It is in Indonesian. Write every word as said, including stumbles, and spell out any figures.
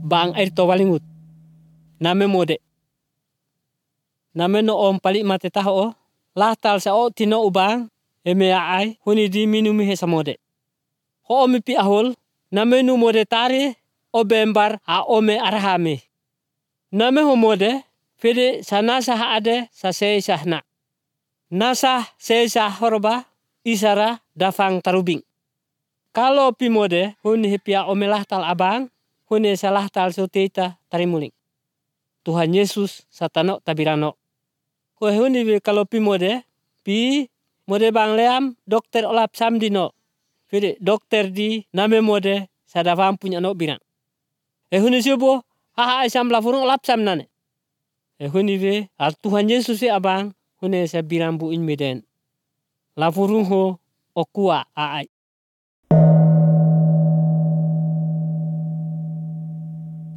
bang air to walingut name mode name no om pali mate taho la tal sa o tino ubang eme ai huni di minumi he samode ho omi pi ahol name nu mode tare o bembar a ome arhame name ho mode fede sanasa ha ade sa se sahna nasa se sa horoba isara dafang tarubing kalau pi mode huni pia ome lahtal abang huni salah tal soteta tarimuling Tuhan Yesus satano tabirano ko huni kalau pi mode pi mode bang leam dokter olap samdino fede dokter di name mode sadafam punya no birang e huni sibo ha ha isam lafurung olap sam nane e huni ve al Tuhan Yesus e abang huni sa birang bu in meden lafurung ho okua ai